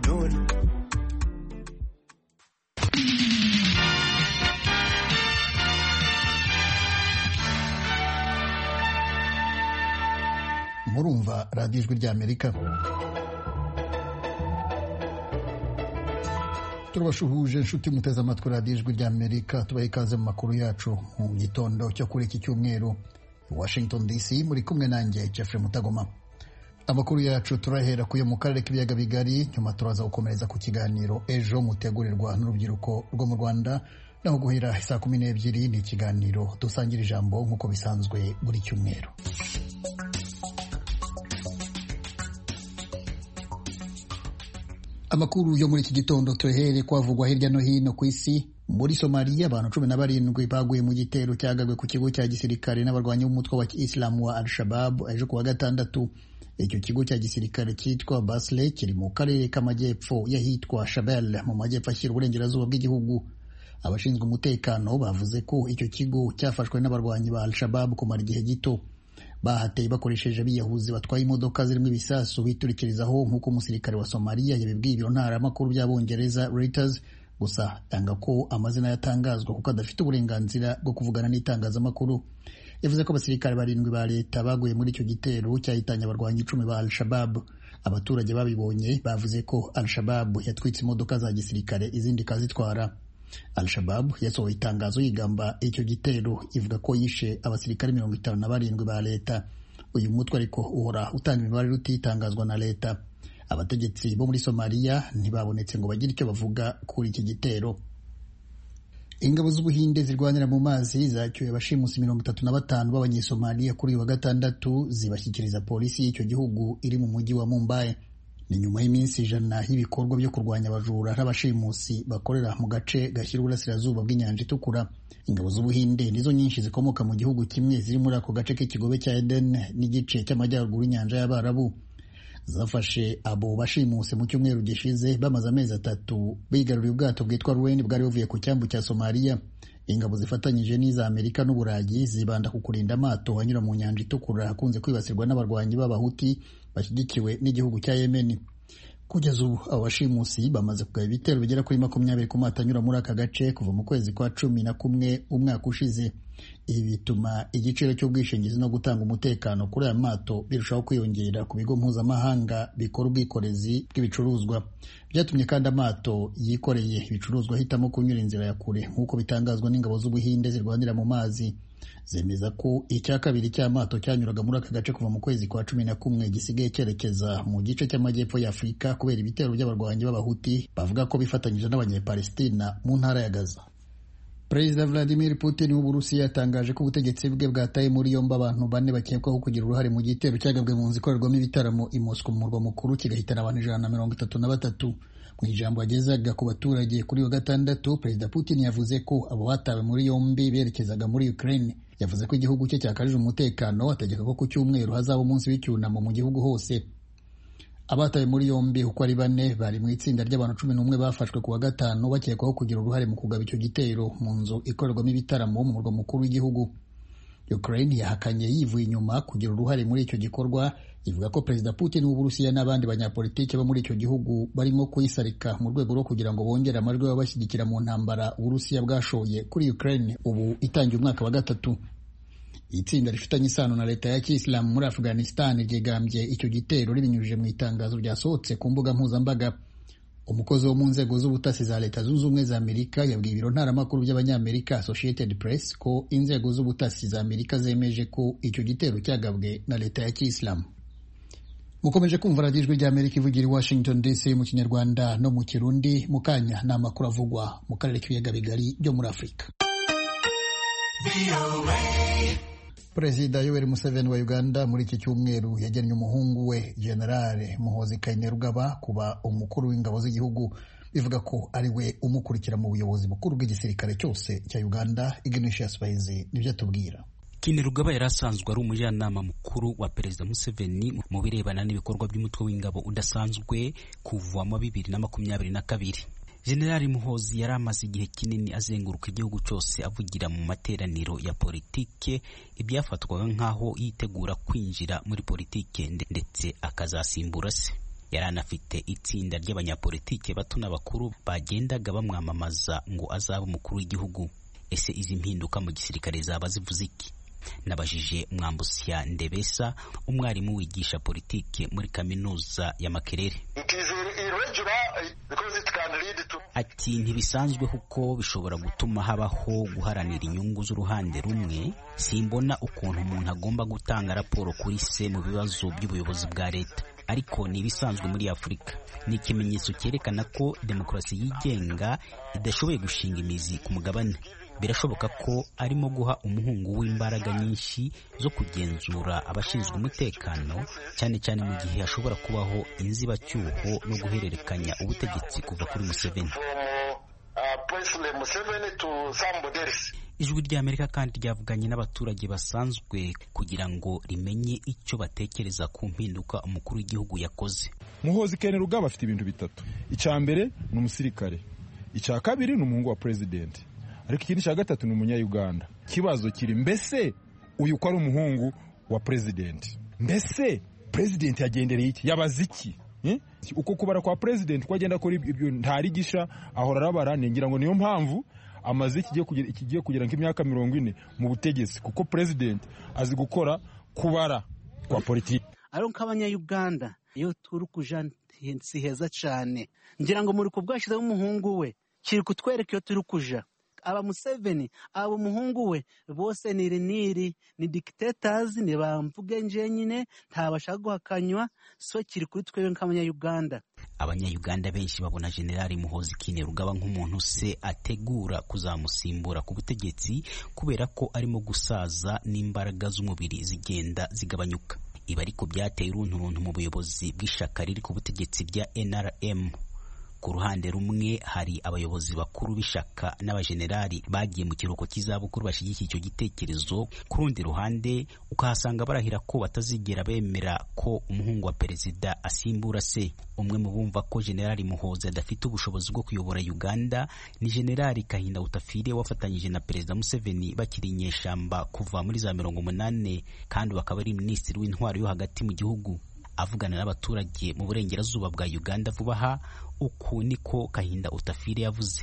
مجنون. murumva radiyo ijwi ry'Amerika. turabashuhuje inshuti muteze amatwi radiyo ijwi ry'Amerika, tubaha ikaze mu makuru yacu mu gitondo cyo kuri iki cyumweru. Washington DC muri kumwe nanjye Jeffrey Mutagoma. Amakuru yacu turahera kuyo mu karere k'ibiyaga bigari, nyuma turaza gukomereza ku kiganiro ejo mutegurirwa n'urubyiruko rwo mu Rwanda, naho guhera saa 12 ni ikiganiro dusangira ijambo nk'uko bisanzwe buri cyumweru. Amakuru yo muri iki gitondo tuhere kwavugwa hirya no hino ku isi. Muri Somalia abantu 17 baguye mu gitero cyagabwe ku kigo cya gisirikare n'abarwanyi b'umutwe wa Islam wa Al-Shabaab ejo kuwa gatandatu. Icyo kigo cya gisirikare cyitwa Basle kiri mu karere k'amajyepfo y'ahitwa Shabelle mu majyepfo ashyira uburengerazuba bw'igihugu. Abashinzwe umutekano bavuze ko icyo kigo cyafashwe n'abarwanyi ba Al-Shabaab kumara igihe gito. Bahateye bakoresheje biyahuzi batwaye imodoka zirimo ibisasu biturikirizaho nk'uko umusirikare wa Somalia yabibwiye ibiro ntaramakuru by'Abongereza Reuters, gusa yanga ko amazina yatangazwa kuko adafite uburenganzira bwo kuvugana n'itangazamakuru. Yavuze ko abasirikare 7 ba leta baguye muri icyo gitero cyahitanye abarwanyi 10 ba Al-Shabaab. Abaturage babibonye bavuze ko Al-Shabaab yatwitse imodoka za gisirikare izindi kazitwara. Al-Shabaab yasohoye itangazo yigamba icyo gitero, ivuga ko yishe abasirikare 57 ba leta. Uyu mutwe ariko uhora utanga imibare rutitangazwa na leta. Abategetsi bo muri Somalia ntibabonetse ngo bagire icyo bavuga kuri iki gitero. Ingabo z'Ubuhinde zirwanira mu mazi zacyuye abashimusi 35 b'Abanyesomalia kuri wa gatandatu, zibashyikiriza polisi y'icyo gihugu iri mu mujyi wa Mumbai. Ni nyuma y'iminsi 100 y'ibikorwa byo kurwanya abajura n'abashimusi bakorera mu gace gashyira uburasirazuba bw'inyanja itukura. Ingabo z'Ubuhinde nizo nyinshi zikomoka mu gihugu kimwe ziri muri ako gace k'ikigobe cya Eden n'igice cy'amajyaruguru y'inyanja y'Abarabu. Zafashe abo bashimusi mu cyumweru gishize bamaze amezi 3 bigaruriye ubwato bwitwa Ruen bwari buvuye ku cyambu cya Somalia. Ingabo zifatanyije n'iza Amerika n'Uburayi zibanda ku kurinda amato anyura mu nyanja itukura akunze kwibasirwa n'abarwanyi b'Abahuti bashyigikiwe n'igihugu cya Yemen. Kugeza ubu abo bashimusi bamaze kugaba ibitero bigera kuri 20 ku mato anyura muri aka gace kuva mu kwezi kwa 11 umwaka ushize. Ibi bituma igiciro cy'ubwishingizi no gutanga umutekano kuri aya mato birushaho kwiyongera ku bigo mpuzamahanga bikora ubwikorezi bw'ibicuruzwa. Byatumye kandi amato yikoreye ibicuruzwa ahitamo kunyura inzira ya kure nk'uko bitangazwa n'ingabo z'Ubuhinde zirwanira mu mazi. Zemeza ko icya kabiri cy'amato cyanyuraga muri aka gace kuva mu kwezi kwa 11 gisigaye cyerekeza mu gice cy'amajyepfo ya Afurika kubera ibitero by'abarwanyi b'Abahuti bavuga ko bifatanyije n'Abanyepalestina mu ntara ya Gaza. Perezida Vladimir Putin w'Uburusiya yatangaje ko ubutegetsi bwe bwataye muri yombi abantu 4 bakekwaho kugira uruhare mu gitero cyagabwe mu nzu ikorerwamo ibitaramo i Moscow mu murwa mukuru kigahitana abantu 133. Mu ijambo yagezaga ku baturage kuri wa gatandatu, Perezida Putin yavuze ko abo batawe muri yombi berekezaga muri Ukraine. Yavuze ko igihugu cye cyakarije umutekano, ategeka ko ku cyumweru hazaba umunsi w'icyunamo mu gihugu hose. Abatawe muri yombi uko ari 4 bari mu itsinda ry'abantu 11 bafashwe ku wa gatanu bakekwaho kugira uruhare mu kugaba icyo gitero mu nzu ikorerwamo ibitaramo mu murwa mukuru w'igihugu. Ukraine yahakanye yivuye inyuma kugira uruhare muri icyo gikorwa, ivuga ko Perezida Putin w'Uburusiya n'abandi banyapolitike bo muri icyo gihugu barimo kuyisarika mu rwego rwo kugira ngo bongere amajwi y'abashyigikira mu ntambara Uburusiya bwashoye kuri Ukraine ubu itangiye umwaka wa 3. Itsinda rifitanye isano na leta ya Islam muri Afghanistan ryegambye icyo gitero ribinyujije mu itangazo ryasohotse ku mbuga mpuzambaga. Umukozi wo mu nzego z'ubutasi za Leta Zunze Ubumwe za Amerika yabwiye ibiro ntaramakuru by'Abanyamerika Associated Press ko inzego z'ubutasi za Amerika zemeje ko icyo gitero cyagabwe na leta ya Islam. Mukomeje kumva radiyo ijwi ry'Amerika ivugira i Washington DC mu Kinyarwanda no mu Kirundi. Mu kanya ni amakuru avugwa mu karere k'ibiyaga bigari byo muri Afurika. Perezida Yoweri Museveni wa Uganda muri iki cyumweru yagennye umuhungu we General Muhoozi Kainerugaba kuba umukuru w'ingabo z'igihugu, bivuga ko ari we umukurikira mu buyobozi bukuru bw'igisirikare cyose cya Uganda. Ignatius Bahizi nibyo atubwira. Kainerugaba yari asanzwe ari umujyanama mukuru wa Perezida Museveni mu birebana n'ibikorwa by'umutwe w'ingabo udasanzwe kuva mu 2022. General Muhoozi yari amaze igihe kinini azenguruka igihugu cyose avugira mu materaniro ya politike ibyafatwaga nk'aho yitegura kwinjira muri politike ndetse akazasimbura se. Yari anafite itsinda ry'abanyapolitike bato n'abakuru bagendaga bamwamamaza ngo azabe umukuru w'igihugu. Ese izi mpinduka mu gisirikare zaba zivuze iki? Nabajije Mwambusya Ndebesa, umwarimu wigisha politike muri kaminuza ya Makerere. Ati ntibisanzwe kuko bishobora gutuma habaho guharanira inyungu z'uruhande rumwe. Simbona ukuntu umuntu agomba gutanga raporo kuri se mu bibazo by'ubuyobozi bwa leta, ariko ni ibisanzwe muri Afurika. Ni ikimenyetso cyerekana ko demokarasi yigenga idashoboye gushinga imizi ku mugabane. Birashoboka ko arimo guha umuhungu w'imbaraga nyinshi zo kugenzura abashinzwe umutekano, cyane cyane mu gihe hashobora kubaho inzibacyuho no guhererekanya ubutegetsi kuva kuri Museveni. Ijwi ry'Amerika kandi ryavuganye n'abaturage basanzwe kugira ngo rimenye icyo batekereza ku mpinduka umukuru w'igihugu yakoze. Muhoozi Kainerugaba afite ibintu bitatu. Icya mbere ni umusirikare, icya kabiri ni umuhungu wa president, ariko ikindi cya gatatu ni umunya-Uganda. Kibazo kiri mbese uyu ko ari umuhungu wa president, mbese president yagendereye iki? Yabaze iki? Uko kubara kwa president ko agenda akora ibyo ntarigisha, ahora arabara. Ngira ngo niyo mpamvu amaze ikigiye kugera nk'imyaka 40 mu butegetsi, kuko president azi gukora kubara kwa politiki. Ariko nk'abanya-Uganda iyo turi kuja si heza cyane. Ngira ngo muri kubwashizeho umuhungu we kiri kutwereka iyo turi kuja. Aba Museveni, aba umuhungu we bose ni dictators, ni bamvuge nje nyine ntabashaka guhakanywa. So kiri kuri twebwe nk'abanya-Uganda. Abanya-Uganda benshi babona Generali Muhoozi Kainerugaba nk'umuntu se ategura kuzamusimbura ku butegetsi, kubera ko arimo gusaza n'imbaraga z'umubiri zigenda zigabanyuka. Ibi ariko byateye urunturuntu mu buyobozi bw'ishaka riri ku butegetsi bya NRM. Ku ruhande rumwe hari abayobozi bakuru b'ishaka n'abajenerali bagiye mu kiruhuko cy'izabukuru bashyigikiye icyo gitekerezo. Ku rundi ruhande ukahasanga barahira ko batazigera bemera ko umuhungu wa perezida asimbura se. Umwe mu bumva ko Generali Muhoozi adafite ubushobozi bwo kuyobora Uganda ni Generali Kahinda Utafire wafatanyije na Perezida Museveni bakiri inyeshamba kuva muri za 80, kandi bakaba ari minisitiri w'intwaro yo hagati mu gihugu. Avugana n'abaturage mu burengerazuba bwa Uganda vuba aha, uku niko Kahinda Utafire yavuze.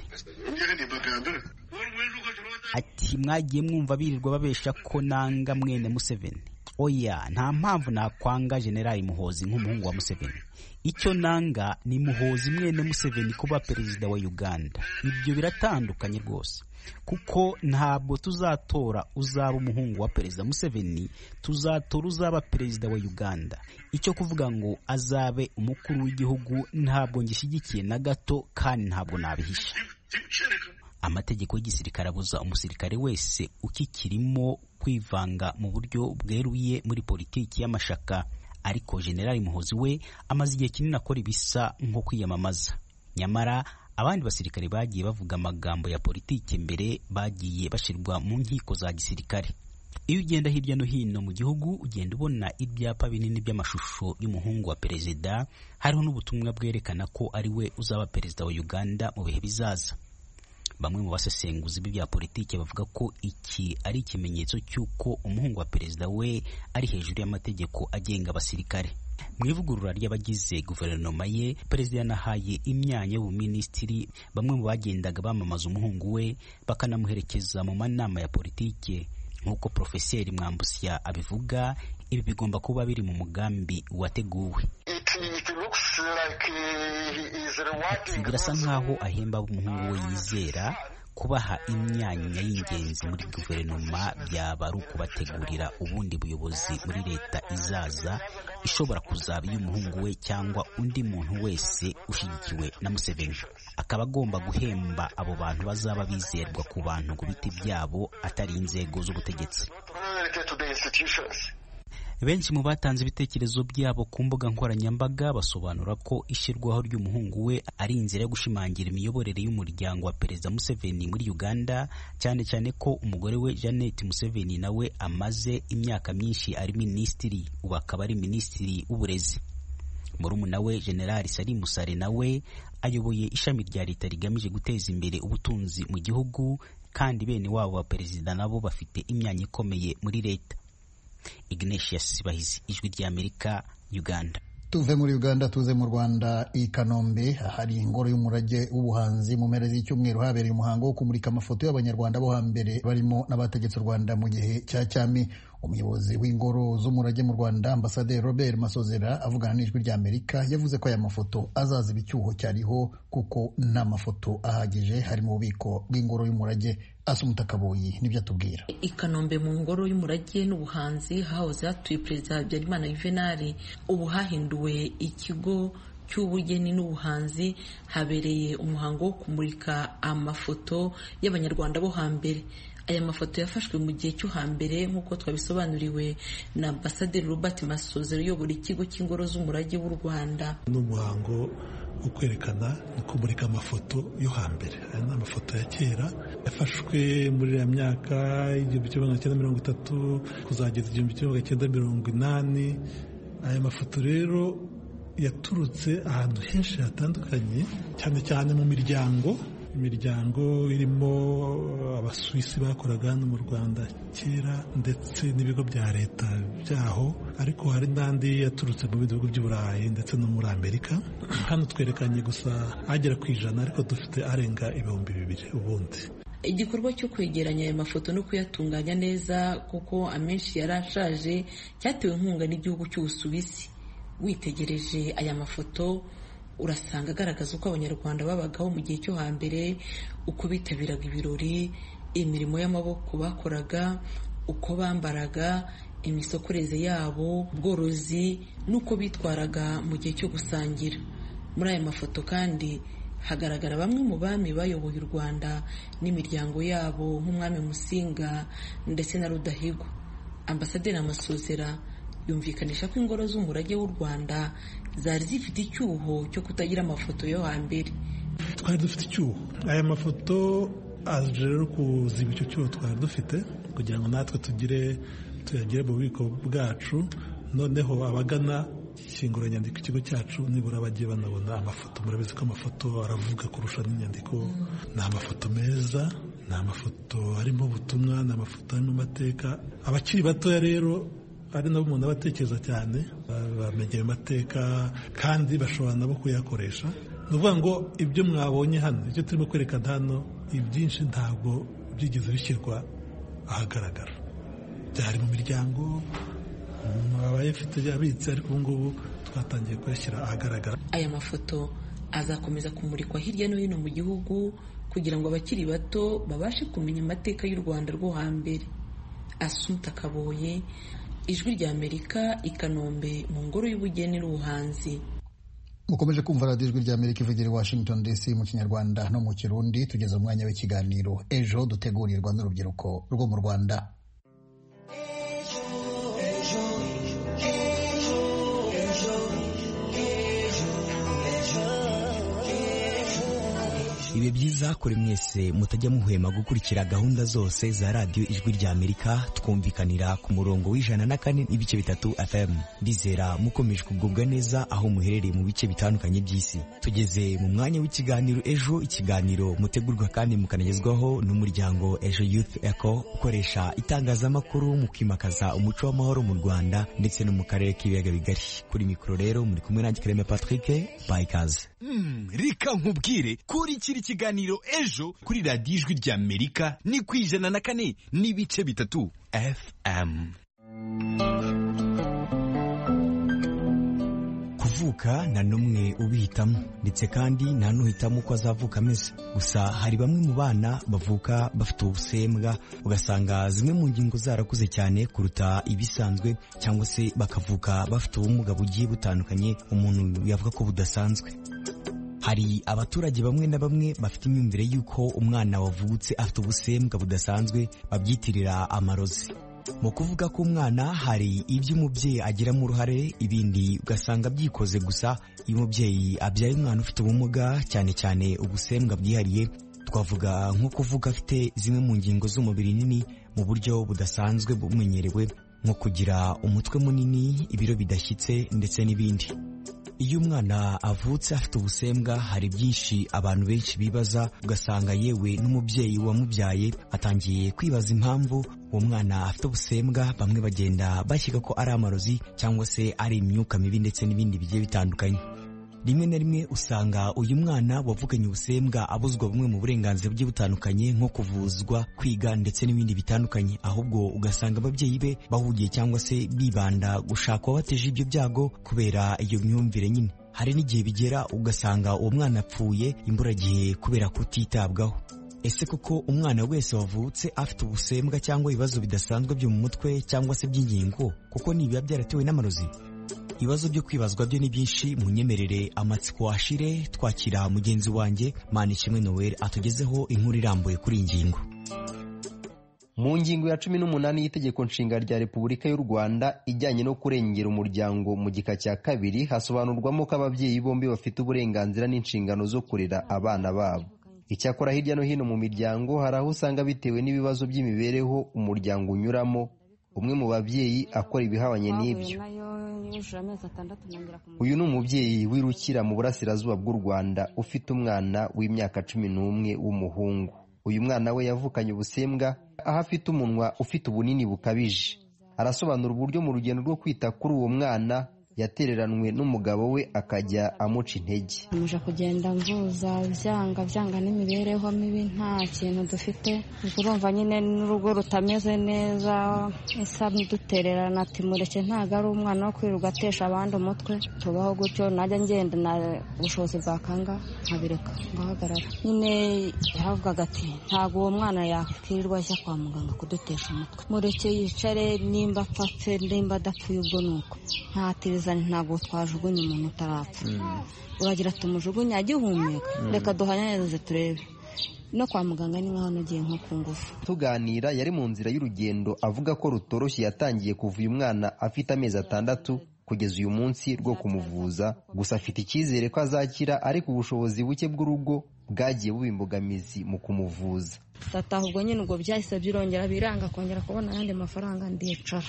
Ati mwagiye mwumva birirwa babesha ko nanga mwene Museveni. Oya, nta mpamvu nakwanga Generali Muhoozi nk'umuhungu wa Museveni. Icyo nanga ni Muhoozi mwene Museveni kuba perezida wa Uganda. Ibyo biratandukanye rwose, kuko ntabwo tuzatora uzaba umuhungu wa perezida Museveni, tuzatora uzaba perezida wa Uganda. Icyo kuvuga ngo azabe umukuru w'igihugu ntabwo ngishyigikiye na gato, kandi ntabwo nabihisha. Amategeko y'igisirikare abuza umusirikare wese ukikirimo kwivanga mu buryo bweruye muri politiki y'amashaka, ariko Generali Muhoozi we amaze igihe kinini akora ibisa nko kwiyamamaza. Nyamara abandi basirikare bagiye bavuga amagambo ya politiki mbere bagiye bashirwa mu nkiko za gisirikare. Iyo ugenda hirya no hino mu gihugu ugenda ubona ibyapa binini by'amashusho y'umuhungu wa perezida, hariho n'ubutumwa bwerekana ko ari we uzaba perezida wa Uganda mu bihe bizaza. Bamwe mu basesenguzi b'ibya politiki bavuga ko iki ari ikimenyetso cy'uko umuhungu wa perezida we ari hejuru y'amategeko agenga abasirikare. Mu ivugurura ry'abagize guverinoma ye, perezida yanahaye imyanya y'ubuminisitiri bamwe mu bagendaga bamamaza umuhungu we bakanamuherekeza mu manama ya politiki. Nk'uko Profeseri Mwambusya abivuga, ibi bigomba kuba biri mu mugambi wateguwe. Birasa nkaho ahemba umuhungu we yizera. Kubaha imyanya y'ingenzi muri guverinoma byaba ari ukubategurira ubundi buyobozi muri leta izaza, ishobora kuzaba iy'umuhungu we cyangwa undi muntu wese ushyigikiwe na Museveni. Akaba agomba guhemba abo bantu bazaba bizerwa ku bantu ku biti byabo, atari inzego z'ubutegetsi. Benshi mu batanze ibitekerezo byabo ku mbuga nkoranyambaga basobanura ko ishyirwaho ry'umuhungu we ari inzira yo gushimangira imiyoborere y'umuryango wa Perezida Museveni muri Uganda, cyane cyane ko umugore we Janet Museveni nawe amaze imyaka myinshi ari minisitiri, ubu akaba ari minisitiri w'uburezi. Murumuna we Generali Salim Musare nawe ayoboye ishami rya leta rigamije guteza imbere ubutunzi mu gihugu, kandi bene wabo wa perezida nabo bafite imyanya ikomeye muri leta. Ignatius Bahizi, Ijwi ry'Amerika, Uganda. Tuve muri Uganda tuze mu Rwanda i Kanombe hari ingoro y'umurage w'ubuhanzi mu mpera z'icyumweru habereye umuhango wo kumurika amafoto y'abanyarwanda bo hambere barimo n'abategetse u Rwanda mu gihe cya cyami. Umuyobozi w'ingoro z'umurage mu Rwanda Ambasaderi Robert Masozera avugana n'ijwi rya Amerika yavuze ko aya mafoto azaziba icyuho cyariho kuko nta mafoto ahagije hari mu bubiko bw'ingoro y'umurage. Asumuta Kaboyi nibyo atubwira. I Kanombe mu ngoro y'umurage n'ubuhanzi hahoze hatuye Perezida Habyarimana Juvenal, ubu hahinduwe ikigo cy'ubugeni n'ubuhanzi. Habereye umuhango wo kumurika amafoto y'abanyarwanda bo hambere. Aya mafoto yafashwe mu gihe cyo hambere nk'uko twabisobanuriwe na Ambasaderi Robert Masozera uyobora ikigo cy'ingoro z'umurage w'u Rwanda. N'umuhango wo kwerekana no kumurika amafoto yo hambere. Aya ni amafoto ya kera yafashwe muri ya myaka 1930 kuzageza 1980. Aya mafoto rero yaturutse ahantu henshi hatandukanye, cyane cyane mu imiryango irimo abasuwisi bakoraga hano mu Rwanda kera ndetse n'ibigo bya leta byaho, ariko hari n'andi yaturutse mu bihugu by'Uburayi ndetse no muri Amerika. Hano twerekanye gusa agera ku 100, ariko dufite arenga 2,000 ubundi. Igikorwa cyo kwegeranya aya mafoto no kuyatunganya neza kuko amenshi yarashaje cyatewe inkunga n'igihugu cy'Ubusuwisi. Witegereje aya mafoto urasanga agaragaza uko abanyarwanda babagaho mu gihe cyo hambere, uko bitabiraga ibirori, imirimo y'amaboko bakoraga, uko bambaraga, imisokoreze yabo, ubworozi, n'uko bitwaraga mu gihe cyo gusangira. Muri aya mafoto kandi hagaragara bamwe mu bami bayoboye u Rwanda n'imiryango yabo nk'umwami Musinga ndetse na Rudahigwa. Ambasaderi Masozera yumvikanisha ko ingoro z'umurage w'u Rwanda zari zifite icyuho cyo kutagira amafoto yo hambere. Twari dufite icyuho. Aya mafoto aje rero kuziba icyo cyuho twari dufite kugira ngo natwe tuyagire mu bubiko bwacu, noneho abagana ishyinguranyandiko ikigo cyacu nibura bagiye banabona amafoto. Murabizi ko amafoto aravuga kurusha n'inyandiko. Ni amafoto meza, ni amafoto arimo ubutumwa, ni amafoto arimo amateka. Abakiri batoya rero ari nabo umuntu abatekereza cyane, bamenye amateka kandi bashobora nabo kuyakoresha. Ni ukuvuga ngo ibyo mwabonye hano, ibyo turimo kwerekana hano, ibyinshi ntabwo byigeze bishyirwa ahagaragara. Byari mu miryango abayafite abitse, ariko ubu ngubu twatangiye kuyashyira ahagaragara. Aya mafoto azakomeza kumurikwa hirya no hino mu gihugu kugira ngo abakiri bato babashe kumenya amateka y'u Rwanda rwo hambere. Asumuta Kaboye, Ijwi rya Amerika, i Kanombe mu ngoro y'ubugeni n'ubuhanzi. Mukomeje kumva radiyo Ijwi rya Amerika ivugira i Washington DC mu Kinyarwanda no mu Kirundi. Tugeze umwanya w'ikiganiro Ejo dutegurirwa n'urubyiruko rwo mu Rwanda. Ibe byiza kuri mwese mutajya muhwema gukurikira gahunda zose za radiyo Ijwi rya Amerika, twumvikanira ku murongo w'104.3 FM. Ndizera mukomeje kugubwa neza aho muherereye mu bice bitandukanye by'isi. Tugeze mu mwanya w'ikiganiro Ejo, ikiganiro mutegurwa kandi mukanagezwaho n'umuryango Ejo Youth Echo ukoresha itangazamakuru mu kwimakaza umuco w'amahoro mu Rwanda ndetse no mu karere k'ibiyaga bigari. Kuri mikoro rero muri kumwe nanjye Kareme Patrick Bayikaze. Rika nkubwire kuri kiri kiganiro Ejo kuri radiyo Ijwi rya Amerika ni ku 104.3 FM. Kuvuka nta n'umwe ubihitamo, ndetse kandi nta n'uhitamo uko azavuka ameze. Gusa hari bamwe mu bana bavuka bafite ubusembwa, ugasanga zimwe mu ngingo zarakuze cyane kuruta ibisanzwe, cyangwa se bakavuka bafite ubumuga bugiye butandukanye umuntu yavuga ko budasanzwe. Hari abaturage bamwe na bamwe bafite imyumvire y'uko umwana wavutse afite ubusembwa budasanzwe babyitirira amarozi. Mu kuvuga ko umwana hari ibyo umubyeyi agiramo uruhare, ibindi ugasanga byikoze gusa iyo umubyeyi abyaye umwana ufite ubumuga, cyane cyane ubusembwa bwihariye. Twavuga nko kuvuga afite zimwe mu ngingo z'umubiri nini mu buryo budasanzwe bumenyerewe, nko kugira umutwe munini, ibiro bidashyitse ndetse n'ibindi. Iyo umwana avutse afite ubusembwa hari byinshi abantu benshi bibaza, ugasanga yewe n'umubyeyi wamubyaye atangiye kwibaza impamvu uwo mwana afite ubusembwa. Bamwe bagenda bashyika ko ari amarozi cyangwa se ari imyuka mibi ndetse n'ibindi bigiye bitandukanye. Rimwe na rimwe usanga uyu mwana wavuganye ubusembwa abuzwa bumwe mu burenganzira bugiye butandukanye nko kuvuzwa, kwiga ndetse n'ibindi bitandukanye, ahubwo ugasanga ababyeyi be bahugiye cyangwa se bibanda gushaka uwabateje ibyo byago kubera iyo myumvire nyine. Hari n'igihe bigera ugasanga uwo mwana apfuye imburagihe kubera kutitabwaho. Ese koko umwana wese wavutse afite ubusembwa cyangwa ibibazo bidasanzwe byo mu mutwe cyangwa se by'ingingo kuko nibiba byaratewe n'amarozi? Ibibazo byo kwibazwa byo ni byinshi. Munyemerere amatsiko ashire twakira mugenzi wanjye Manishimwe Noel atugezeho inkuru irambuye kuri iyi ngingo. Mu ngingo ya 18 y'itegeko nshinga rya Repubulika y'u Rwanda ijyanye no kurengera umuryango mu gika cya 2 hasobanurwamo ko ababyeyi bombi bafite uburenganzira n'inshingano zo kurera abana babo. Icyakora hirya no hino mu miryango hari aho usanga bitewe n'ibibazo by'imibereho umuryango unyuramo umwe mu babyeyi akora ibihabanye n'ibyo. Uyu ni umubyeyi wirukira mu burasirazuba bw'u Rwanda ufite umwana w'imyaka 11 w'umuhungu. Uyu mwana we yavukanye ubusembwa aho afite umunwa ufite ubunini bukabije. Arasobanura uburyo mu rugendo rwo kwita kuri uwo mwana yatereranwe n'umugabo we akajya amuca intege. Muje kugenda mvuza byanga n'imibereho mibi, nta kintu dufite. Urumva nyine n'urugo rutameze neza, isa dutererana ati mureke ntago ari umwana wo kwirirwa atesha abandi umutwe. Tubaho gutyo najya ngenda na ubushobozi bwakanga nkabireka ngahagarara. Nyine yavugaga ati ntago uwo mwana yakwirirwa ajya kwa muganga kudutesha umutwe. Mureke yicare, nimba apfa nimba adapfuye ubwo nuko. Ntabwo twajugunya umuntu utarapfa. Uragira tumujugunya agihumeka, reka duhanyanyirize turebe. No kwa muganga ni nkaho nagiye nko ku ngufu. Tuganira yari mu nzira y'urugendo avuga ko rutoroshye yatangiye kuva uyu mwana afite amezi 6 kugeza uyu munsi rwo kumuvuza, gusa afite icyizere ko azakira ariko ubushobozi buke bw'urugo bwagiye buba imbogamizi mu kumuvuza. Tata ahubwo nyine ubwo byahise birongera biranga kongera kubona ayandi mafaranga ndicara.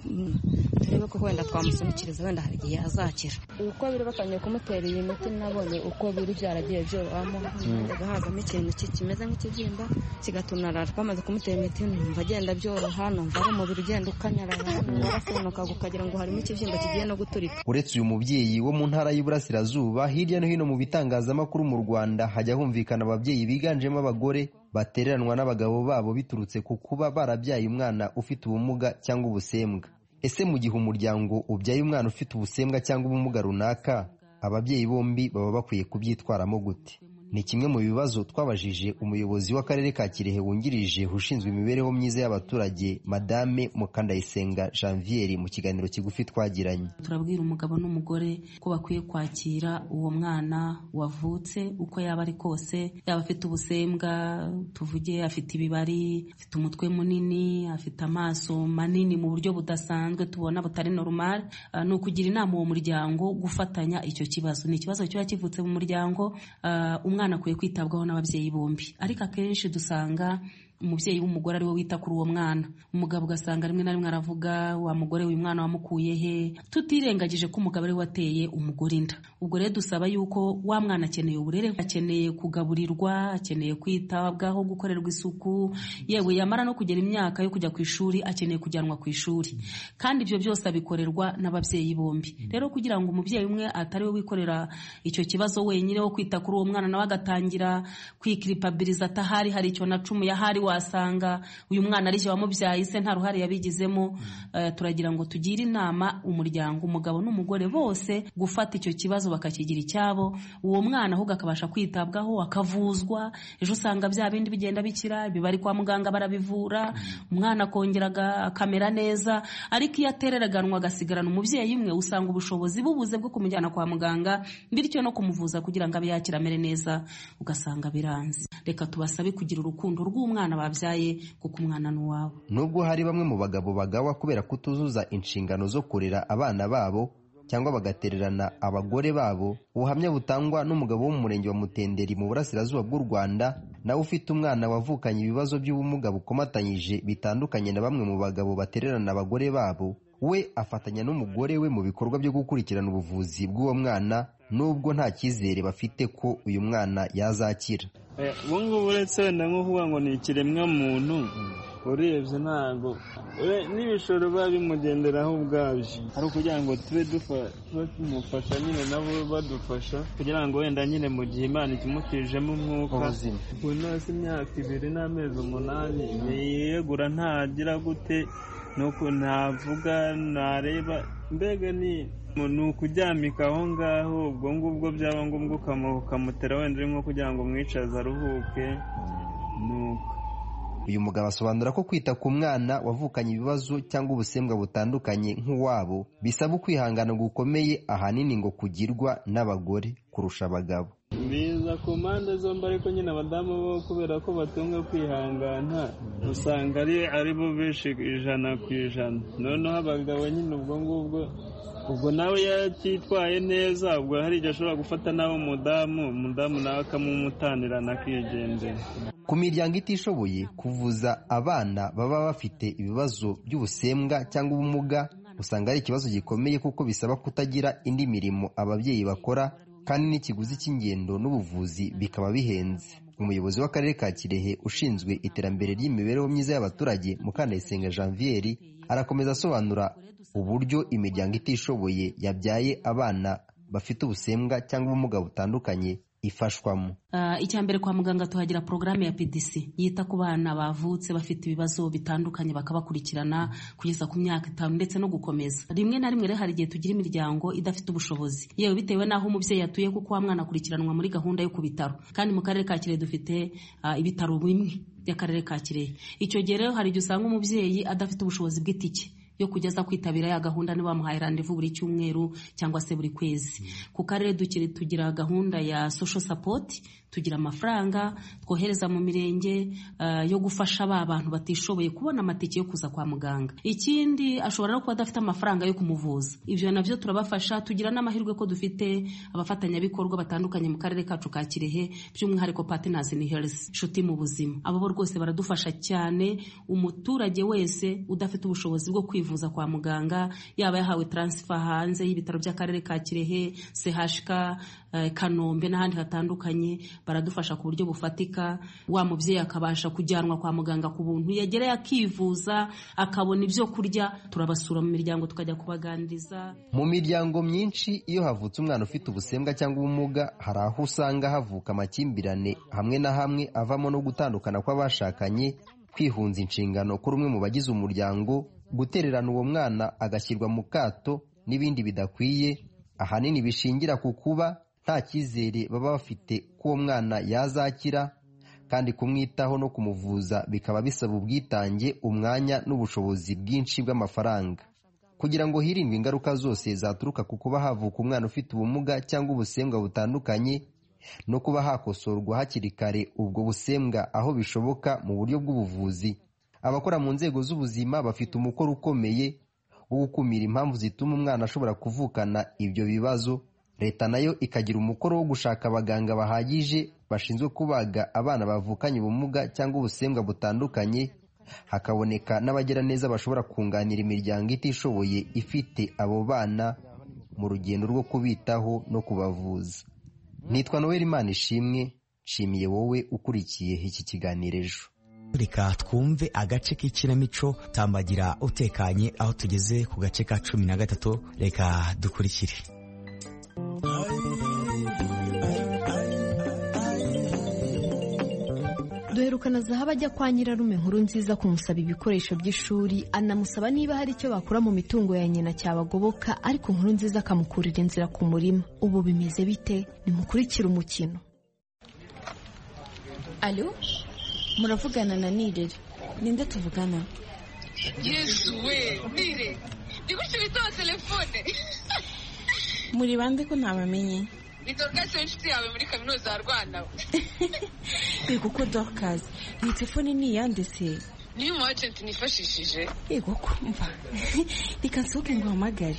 Turebe ko wenda twamusunikiriza wenda hari igihe azakira. Uko biri batangiye kumutera iyi miti nabonye uko biri byaragiye byorohamo, agahagamo ikintu kimeze nk'ikibyimba kigatunarara. Bamaze kumutera imiti numva agenda byoroha, numva ari umubiri ugenda ukanyarara, warasenuka ukagira ngo harimo ikibyimba kigiye no guturika. Uretse uyu mubyeyi wo mu ntara y'Iburasirazuba, hirya no hino mu bitangazamakuru mu Rwanda hajya humvikana ababyeyi biganjemo abagore batereranwa n'abagabo babo biturutse ku kuba barabyaye umwana ufite ubumuga cyangwa ubusembwa. Ese mu gihe umuryango ubyaye umwana ufite ubusembwa cyangwa ubumuga runaka, ababyeyi bombi baba bakwiye kubyitwaramo gute? Ni kimwe mu bibazo twabajije umuyobozi w'akarere ka Kirehe wungirije ushinzwe imibereho myiza y'abaturage Madame Mukandayisenga Janvier mu kiganiro kigufi twagiranye. Turabwira umugabo n'umugore ko bakwiye kwakira uwo mwana wavutse uko yaba ari kose, yaba afite ubusembwa, tuvuge afite ibibari, afite umutwe munini, afite amaso manini mu buryo budasanzwe tubona butari normal. Ni ukugira inama uwo muryango gufatanya icyo kibazo. Ni ikibazo kiba kivutse mu muryango, umwana akwiye kwitabwaho n'ababyeyi bombi. Ariko akenshi dusanga umubyeyi w'umugore ari we wita kuri uwo mwana. Umugabo ugasanga rimwe na rimwe aravuga wa mugore uyu mwana wamukuye he, tutirengagije ko umugabo ari we wateye umugore inda. Ubwo rero dusaba yuko wa mwana akeneye uburere, akeneye kugaburirwa, akeneye kwitabwaho, gukorerwa isuku, yewe yamara no kugera imyaka yo kujya ku ishuri akeneye kujyanwa ku ishuri. Kandi ibyo byose abikorerwa n'ababyeyi bombi. Rero kugira ngo umubyeyi umwe atari we wikorera icyo kibazo wenyine wo kwita kuri uwo mwana, nawe agatangira kwikiripabiliza atahari hari icyo nacumuye, ahari wasanga uyu mwana ari cyo wamubyaye se nta ruhare yabigizemo. Turagira ngo tugire inama umuryango, umugabo n'umugore bose gufata icyo kibazo bakakigira icyabo, uwo mwana ahubwo akabasha kwitabwaho akavuzwa. Ejo usanga bya bindi bigenda bikira, bibari kwa muganga barabivura, umwana akongera akamera neza. Ariko iyo atereraganwa agasigarana umubyeyi umwe, usanga ubushobozi bubuze bwo kumujyana kwa muganga, bityo no kumuvuza kugira ngo abe yakira amere neza ugasanga biranze. Reka tubasabe kugira urukundo rw'umwana babyaye kuko umwana n'uwabo. Nubwo hari bamwe mu bagabo bagawa kubera kutuzuza inshingano zo kurera abana babo cyangwa bagatererana abagore babo, ubuhamya butangwa n'umugabo wo mu murenge wa Mutenderi mu burasirazuba bw'u Rwanda nawe ufite umwana wavukanye ibibazo by'ubumuga bukomatanyije bitandukanye na bamwe mu bagabo batererana abagore babo, we afatanya n'umugore we mu bikorwa byo gukurikirana ubuvuzi bw'uwo mwana nubwo nta cyizere bafite ko uyu mwana yazakira. ubu ngubu uretse wenda nko kuvuga ngo ni ikiremwa muntu urebye ntabwo n'ibishoro biba bimugenderaho ubwabyo ari ukugira ngo tube tumufasha nyine nabo badufasha kugira ngo wenda nyine mu gihe Imana ikimutijemo umwuka ubu nose imyaka 2 n'amezi 8 yiyegura ntagira gute nuko ntavuga nareba mbega ni ukuryamika aho ngaho ubwo ngubwo byaba ngombwa ukamutera wenda nko kugira ngo mwicaze aruhuke nuko. Uyu mugabo asobanura ko kwita ku mwana wavukanye ibibazo cyangwa ubusembwa butandukanye nk'uwabo bisaba ukwihangana gukomeye ahanini ngo kugirwa n'abagore kurusha abagabo. biza ku mpande zombi ariko nyine abadamu bo kubera ko batunga kwihangana usanga ari bo benshi 100%. noneho abagabo nyine ubwo nawe yakitwaye neza ubwo hari igihe ashobora gufata nawe umudamu nawe akamumutanirana akigendera. Ku miryango itishoboye kuvuza abana baba bafite ibibazo by'ubusembwa cyangwa ubumuga usanga ari ikibazo gikomeye kuko bisaba kutagira indi mirimo ababyeyi bakora kandi n'ikiguzi cy'ingendo n'ubuvuzi bikaba bihenze. Umuyobozi w'akarere ka Kirehe ushinzwe iterambere ry'imibereho myiza y'abaturage Mukandayisenga Janvier arakomeza asobanura uburyo imiryango itishoboye yabyaye abana bafite ubusembwa cyangwa ubumuga butandukanye ifashwamo. Icyambere kwa muganga tuhagira porogaramu ya PDC yita ku bana bavutse bafite ibibazo bitandukanye bakabakurikirana kugeza ku myaka 5 ndetse no gukomeza. Rimwe na rimwe hari igihe tugira imiryango idafite ubushobozi yewe bitewe naho umubyeyi yatuye kuko wa mwana akurikiranwa muri gahunda yo ku bitaro kandi mu karere ka Kirehe dufite ibitaro bimwe by'akarere ka Kirehe. Icyo gihe rero hari igihe usanga umubyeyi adafite ubushobozi bw'itike yo kugeza kwitabira ya gahunda ni bamuhaye rendezvous buri cyumweru cyangwa se buri kwezi. Ku karere tugira gahunda ya social support, tugira amafaranga twohereza mu mirenge yo gufasha abantu batishoboye kubona amatike yo kuza kwa muganga. Ikindi ashobora no kuba adafite amafaranga yo kumuvuza, ibyo navyo turabafasha. Tugira n'amahirwe ko dufite abafatanyabikorwa batandukanye mu karere kacu ka Kirehe by'umwihariko Partners in Health, nshuti mu buzima. Abo bo rwose baradufasha cyane. Umuturage wese udafite ubushobozi bwo kwivuza kwa muganga yaba yahawe transfer hanze y'ibitaro by'akarere ka Kirehe, CHK, Kanombe n'ahandi hatandukanye baradufasha ku buryo bufatika. Wa mubyeyi akabasha kujyanwa kwa muganga ku buntu, yagera yakivuza akabona ibyo kurya. Turabasura mu miryango tukajya kubaganiriza. Mu miryango myinshi iyo havutse umwana ufite ubusembwa cyangwa ubumuga hari aho usanga havuka amakimbirane hamwe na hamwe avamo no gutandukana kw'abashakanye, kwihunza inshingano kuri umwe mu bagize umuryango, gutererana uwo mwana agashyirwa mu kato n'ibindi bidakwiye, ahanini bishingira ku kuba nta cyizere baba bafite ko uwo mwana yazakira, kandi kumwitaho no kumuvuza bikaba bisaba ubwitange, umwanya n'ubushobozi bwinshi bw'amafaranga. Kugira ngo hirindwe ingaruka zose zaturuka ku kuba havuka umwana ufite ubumuga cyangwa ubusembwa butandukanye no kuba hakosorwa hakiri kare ubwo busembwa aho bishoboka mu buryo bw'ubuvuzi, abakora mu nzego z'ubuzima bafite umukoro ukomeye wo gukumira impamvu zituma umwana ashobora kuvukana ibyo bibazo. Leta nayo ikagira umukoro wo gushaka abaganga bahagije bashinzwe kubaga abana bavukanye ubumuga cyangwa ubusembwa butandukanye, hakaboneka n'abagiraneza bashobora kunganira imiryango itishoboye ifite abo bana mu rugendo rwo kubitaho no kubavuza. Nitwa Noel Imanishimwe, nshimiye wowe ukurikiye iki kiganiro ejo. Reka twumve agace k'ikinamico Tambagira utekanye, aho tugeze ku gace ka 13. Reka dukurikire. Duherukana Zahabu ajya kwa nyirarume Nkurunziza kumusaba ibikoresho by'ishuri, anamusaba niba hari icyo bakura mu mitungo ya nyina cyabagoboka, ariko Nkurunziza akamukurira inzira ku murima. Ubu bimeze bite? Nimukurikire umukino. Alo, muravugana na Nirere. Ninde tuvugana? Yesu we, Nire. Nigutse bitaho telefone. Muri bande ko ntabamenye? Dorcas inshuti yawe muri kaminuza ya Rwanda. Yego ko Dorcas, iyi telefone ni yanditse. Ni mu agent nifashishije. Yego ko mva. Reka nsohoke ngo hamagare.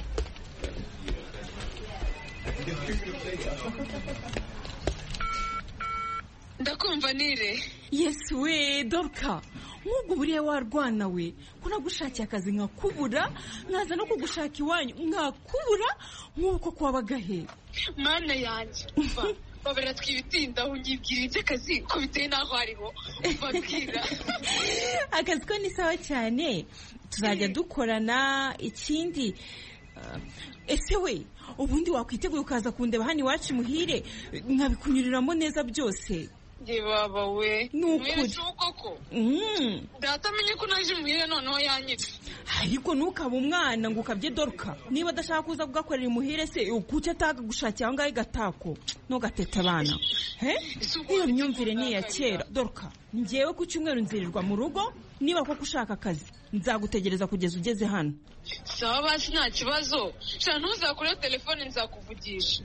Ndakumva Nire. Yes we Dorcas. nk'ubwo buriya warwana we ko nagushakiye akazi nkakubura nkaza no kugushaka iwanyu nkakubura nk'uko kwabaga he mana yanjye umva babera twibitindaho unyibwira iby'akazi ko biteye n'aho hariho mbabwira akazi ko ni sawa cyane tuzajya dukorana ikindi ese we ubundi wakwiteguye ukaza kundeba hano iwacu muhire nkabikunyuriramo neza byose baba we nukuri koko data amenye ko naje muhire noneho yanyitse ariko ntukaba umwana ngo ukabye Dorka niba adashaka kuza kugakorera imuhire se kuki ataga gushakira aho ngaho igatako ntugatete abana iyo myumvire ni iya kera Dorka njyewe ku cyumweru nzirirwa mu rugo niba koko ushaka akazi nzagutegereza kugeza ugeze hano sawa basi nta kibazo shana ntuzakure telefone nzakuvugisha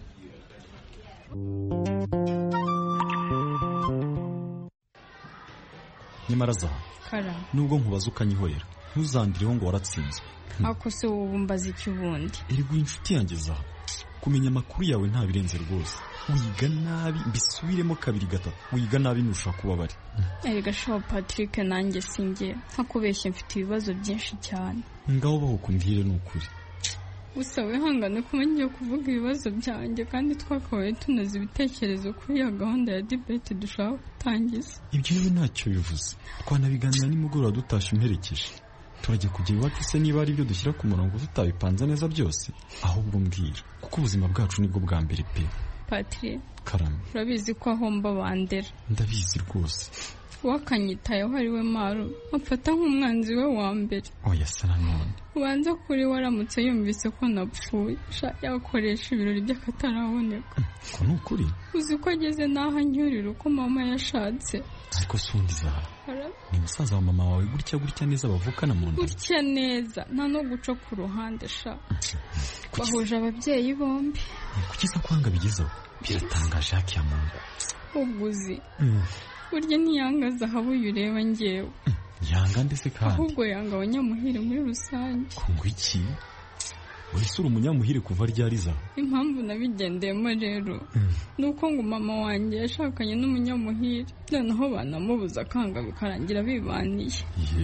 nyamara za nubwo nkubaza ukanyihorera ntuzandireho ngo waratsinzwe ako se wowe umbaza iki ubundi eriguye inshuti yanjye za kumenya amakuru yawe nta birenze rwose wiga nabi mbisubiremo 2-3 wiga nabi ntushaka kuba bari erega shaho Patrick nanjye sinjye ntakubeshye mfite ibibazo byinshi cyane ngaho baho kumbwire n'ukuri gusa wihangane kuba ngiye kuvuga ibibazo byanjye kandi twakabaye tunoza ibitekerezo kuri ya gahunda ya debate dushaka gutangiza ibyo rero ntacyo bivuze twanabiganira nimugoroba dutashye imperekeje turajya kujya iwacu se niba ari ibyo dushyira ku murongo tutabipanze neza byose ahubwo mbwira kuko ubuzima bwacu nibwo bwa mbere pe Patrick Karame urabizi ko aho mba bandera ndabizi rwose wakanyitayeho ari we Maru afata nk'umwanzi we wa mbere oya se nanone ubanza kuri waramutse yumvise ko napfuye yakoresha ibirori by'akataraboneka ko ni ukuri uzi ko ageze n'aho anyurira uko mama yashatse ariko sundi zaha ni musaza wa mama wawe gutya neza bavukana mu nda gutya neza nta no guca ku ruhande sha bahuje ababyeyi bombi kuki se kwanga bigezeho biratangaje haki ya Mungu uguzi burya ntiyangaza aho ureba ngewe yanga ndetse kandi ahubwo yanga abanyamuhire muri rusange kungu iki uri umunyamuhire kuva ryariza impamvu nabigendeyemo rero ni uko ngo mama wanjye yashakanye n'umunyamuhire noneho banamubuza akanga bikarangira bibaniye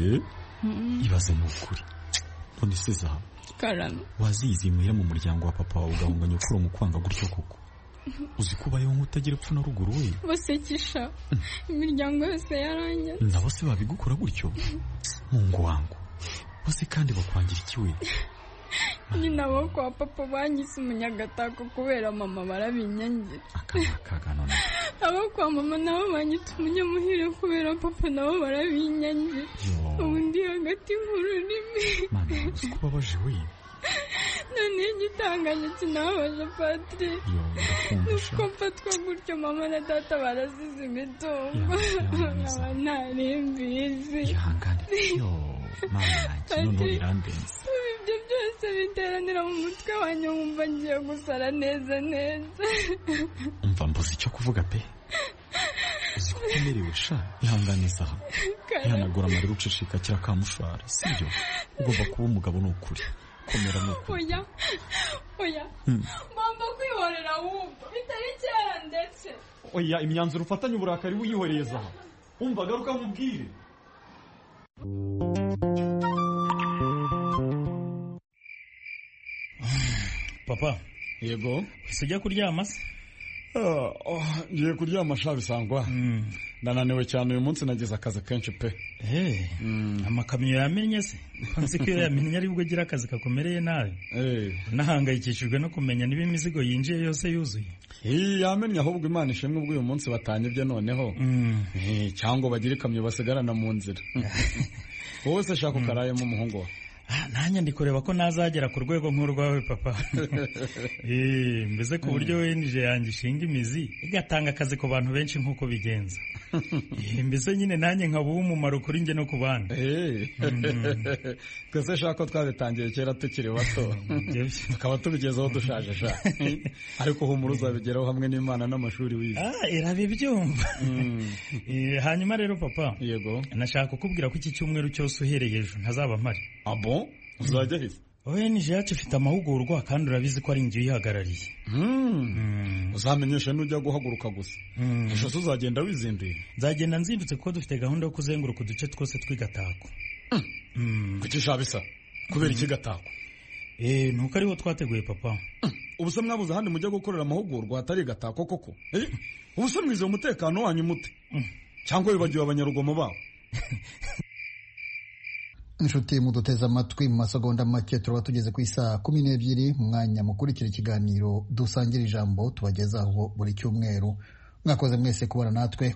ibaze ni ukuri none se zaha Karame wazizimuye mu muryango wa papa wawe ugahunganya ukura mu kwanga gutyo koko uzi kubayeho nk'utagira epfo na ruguru we basekisha imiryango yose yarangiye na bose babigukora gutyo mungu wangu bose kandi bakwangira iki we nyina abo kwa papa banyise umunyagatako kubera mama barabinyangira none abo kwa mama nabo banyita umunyamuhire kubera papa nabo barabinyangira ubundi hagati mu rurimi mana uzi ko babaje we none igitanganye kinababaje Patrick nuko mfatwa gutyo mama na data barasize imitungo nkaba ntarembizi ihangane mana none birandenze ibyo byose biteranira mu mutwe wanjye nkumva ngiye gusara neza umva mbuze icyo kuvuga pe uzi ko umerewe sha ihangane zaha ihanagura amarira ucishikakira kamushwara sibyo ugomba kuba umugabo ni ukuri komera ni ukuri oya ngomba kwihorera ahubwo bitari kera ndetse oya imyanzuro ufatanye uburakari wiyihoreye zaha umva garuka nkubwire papa yego ujya kuryama se ngiye kuryama sha bisangwa ndananiwe cyane uyu munsi nagize akazi kenshi pe amakamyo yamenye se nzi ko iyo yamenye ari bwo agira akazi kakomereye nawe nahangayikishijwe no kumenya niba imizigo yinjiye yose yuzuye yamenye ahubwo Imana ishimwe ubwo uyu munsi batanyibye noneho cyangwa bagire ikamyo basigarana mu nzira wowe se shaka ukarayemo umuhungu wawe nanjye ndi kureba ko nazagera ku rwego nk'urwawe papa mbese ku buryo wenije yanjye ishinga imizi igatanga akazi ku bantu benshi nk'uko bigenza mbese nyine nanjye nkaba uw'umumaro kuri njye no ku bandi twese shaka ko twabitangiye kera tukiri bato tukaba tubigezeho dushaje sha ariko humura uzabigeraho hamwe n'Imana n'amashuri wize irabibyumva hanyuma rero papa yego nashaka kukubwira ko iki cyumweru cyose uhereye ejo ntazaba mpari abo uzajya hise ONG yacu ifite amahugurwa kandi urabizi ko ari njye uyihagarariye. Uzamenyesha nujya guhaguruka gusa. Ejo tuzagenda wizinduye. Nzagenda nzindutse kuko dufite gahunda yo kuzenguruka uduce twose tw'igatako. Kuki shabisa? Kubera iki gatako? Nuko ariho twateguye papa. Ubu se mwabuze ahandi mujya gukorera amahugurwa atari gatako koko? Ubu se mwize umutekano wanyu mute? Cyangwa wibagiwe abanyarugomo babo? inshuti muduteze amatwi mu masegonda make turaba tugeze ku isaha 12 mu mwanya mukurikira ikiganiro dusangira ijambo tubagezaho buri cyumweru. Mwakoze mwese kubana natwe